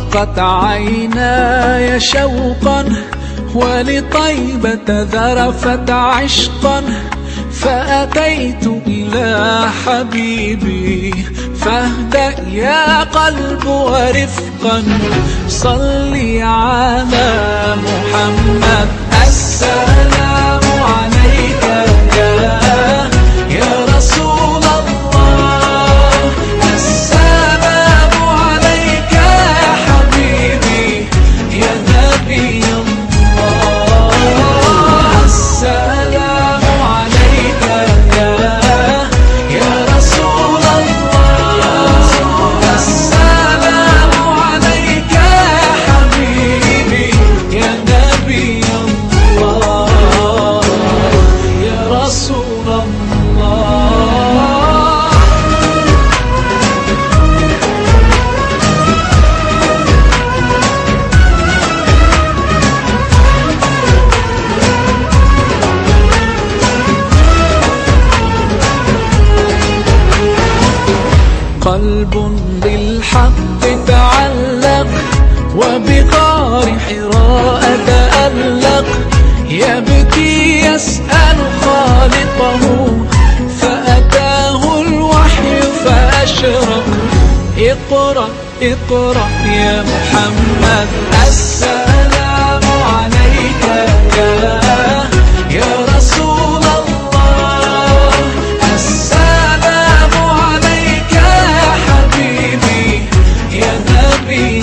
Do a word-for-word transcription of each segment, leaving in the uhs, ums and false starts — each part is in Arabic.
ضاقت عيناي شوقا ولطيبة ذرفت عشقا، فأتيت إلى حبيبي فاهدأ يا قلب ورفقا. صلي على محمد السلام عليك يا يا رسول الله، السلام عليك يا حبيبي يا نبي الله، السلام عليك يا يا رسول الله، السلام عليك يا حبيبي يا نبي الله يا رسول الله. قلب بالحق تعلق وبغار حراء تألق، يبكي يسأل خالقه فأتاه الوحي فأشرق. اقرأ اقرأ يا محمد السلام عليك يا يا رسول الله، السلام عليك يا حبيبي يا نبي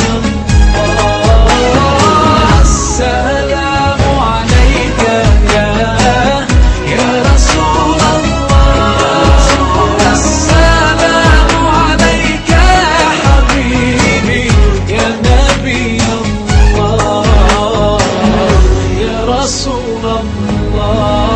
الله، السلام عليك يا يا رسول الله، السلام عليك يا حبيبي يا نبي الله يا رسول الله.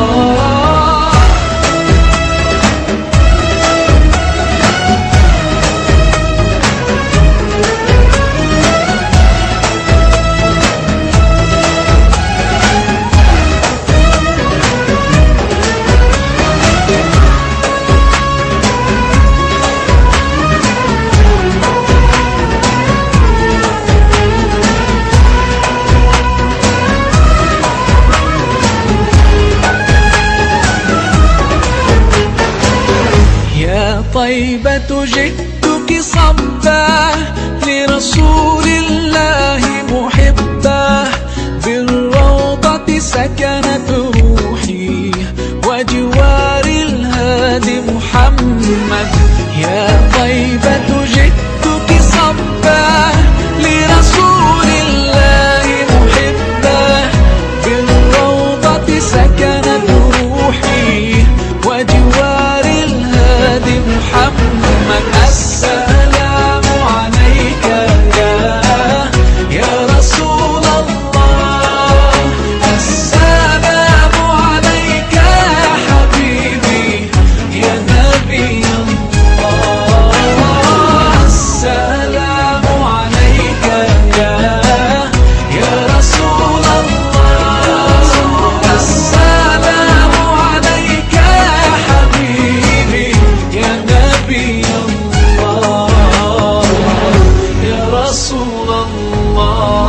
طيبة جئتك صبا لرسول الله محبا، بالروضة سكنت روحي وجوار الهادي محمد. يا طيبة جئتك صبا لرسول الله محبا، بالروضة سكنت روحي وجوار الهادي محمد. السلام عليك يا يا رسول الله، السلام عليك يا حبيبي يا نبي الله، السلام عليك يا يا رسول الله، السلام عليك يا حبيبي يا نبي الله يا رسول الله.